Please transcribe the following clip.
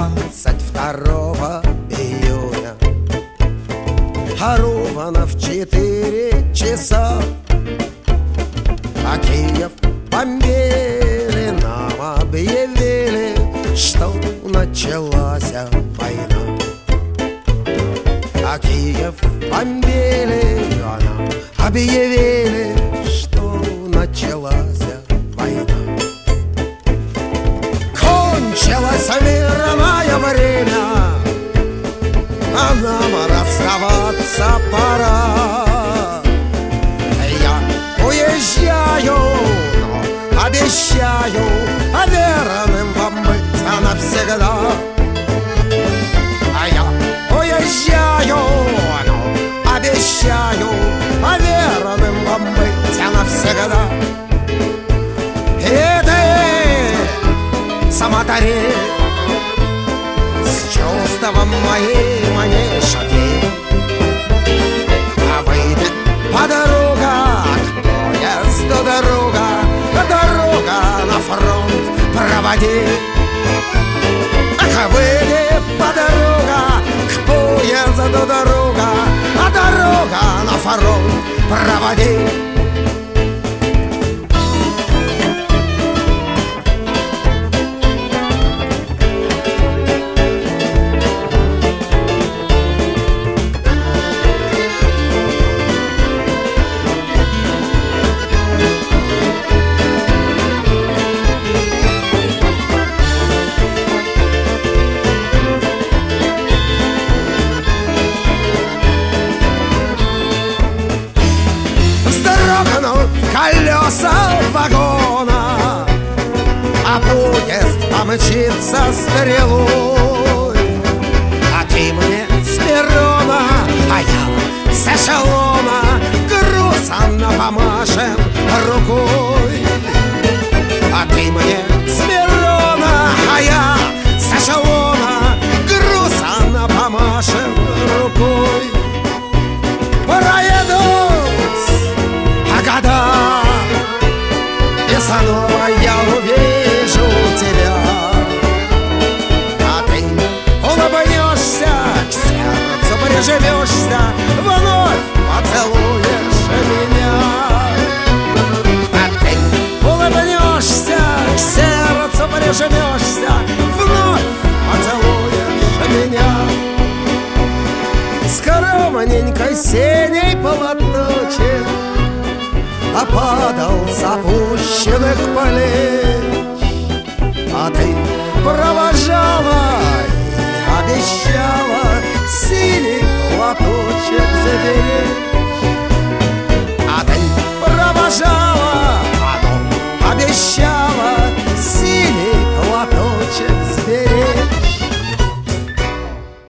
22 июня, а ровно в 4 часа а Киев бомбили, нам объявили, что началась война. А Киев бомбили, а нам объявили, что началась война. Кончилось мирное время, а нам расставаться пора. Я уезжаю, но обещаю верным вам быть навсегда. А я уезжаю, но обещаю верным вам быть навсегда. И ты, самотари, с чувством моим не шаги, а выйдет подруга к поезду дорога, дорога на фронт проводи. Ах, выйдет подруга к поезду дорога, а дорога на фронт проводи. Колеса вагона, а поезд помчится стрелой. А ты мне с перрона, а я с эшелона, грустно помашем рукой. А ты мне с перрона, а я с эшелона, грустно помашем рукой. Проедут года, и снова я увижу тебя, а ты улыбнешься, к сердцу прижмешься, вновь поцелуешь меня. А ты улыбнешься, к сердцу прижмешься, вновь поцелуешь меня. Скромненькой синей полоточек опадал с опущенных плеч, а ты провожала и обещала синий платочек заберечь.